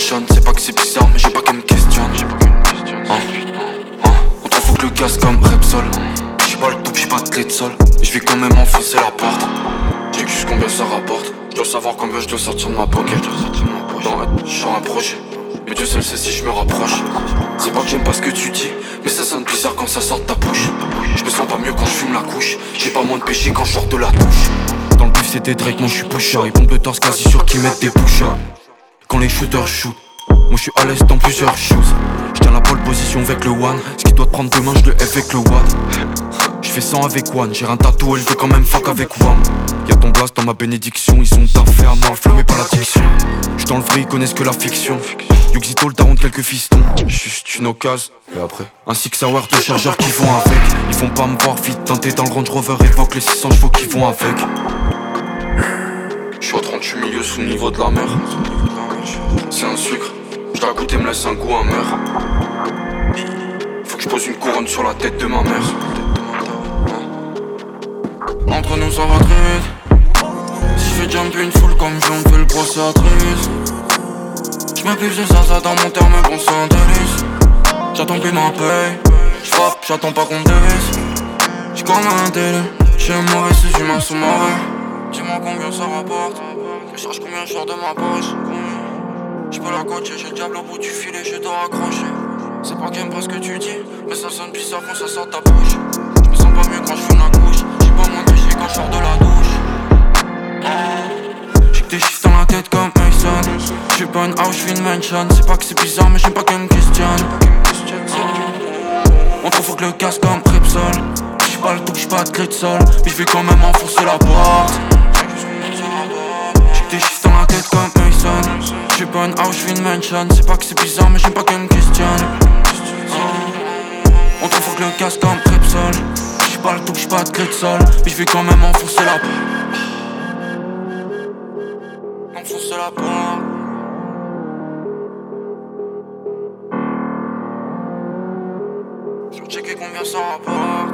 mention. C'est pas que c'est bizarre mais j'ai pas qu'elle me questionne. On trouve faut que le gaz comme Repsol. J'ai pas le double, j'ai pas de clé de sol. Et je vais quand même enfoncer la porte. J'ai juste combien ça rapporte. Je dois savoir combien je dois sortir de ma pocket. Sur un projet, mais Dieu seul sait si je me rapproche. C'est pas que j'aime pas ce que tu dis, mais ça sonne bizarre quand ça sort de ta bouche. Je me sens pas mieux quand je fume la couche. J'ai pas moins de péché quand je sors de la douche. Dans le bif c'était Drake, moi je suis pusher. Ils pompent le torse quasi sûr qu'ils mettent des pushers. Quand les shooters shoot, moi je suis à l'aise dans plusieurs choses. Je tiens la pole position avec le one. Ce qui doit te prendre demain je le F avec le watt. Je fais 100 avec one, j'ai un tatou élevé quand même fuck avec Wam. Y'a ton blast dans ma bénédiction, ils ont taffé à mort, flemmé par l'addiction. J'suis dans le vrai, ils connaissent que la fiction. Yuxito le daron de quelques fistons. Juste une occasion, et après un Six Hour de chargeurs qui vont avec. Ils vont pas me voir vite tenter dans le Range Rover. Évoque les 600 chevaux qui vont avec. J'suis au 38 milieu sous le niveau de la mer. C'est un sucre, j'dois goûter me laisse un goût amer. Faut que j'pose une couronne sur la tête de ma mère. Entre nous ça va très vite. Si je fais jump une foule comme je me fais le procès à Trévis. J'mets plus de ça dans mon terme qu'on s'en délice. J'attends plus ma paye. J'frappe, j'attends pas qu'on me dévisse. J'suis comme un délai. J'suis un mauvais, ces humains sont mauvais. Dis-moi combien ça rapporte. Je cherche combien je sors de ma poche. J'peux la coacher, j'ai le diable au bout du filet, je dois raccrocher. C'est pas qu'aime pas ce que tu dis, mais ça sonne bizarre quand ça sort de ta bouche. J'me sens pas mieux quand j'fume la couche. J'ai pas moins de péché quand je sors de la douche. J'ai que des chiffres dans la tête comme Mason. J'suis pas une house, j'suis une mansion. C'est pas que c'est bizarre, mais j'aime pas qu'elle me questionne. On trouve faut que le casse comme Repsol. J'suis pas le tout, j'suis pas de clé de sol. Mais j'vais quand même enfoncer la porte. J'ai que des chiffres dans la tête comme Mason. J'suis pas une house, j'suis une mansion. C'est pas que c'est bizarre, mais j'aime pas qu'elle me questionne. On trouve faut que le casse comme Repsol. J'suis pas le tout, j'suis pas de clé de sol. Mais j'vais quand même enfoncer la porte. Enfoncer la porte. J'vais checker combien ça rapporte.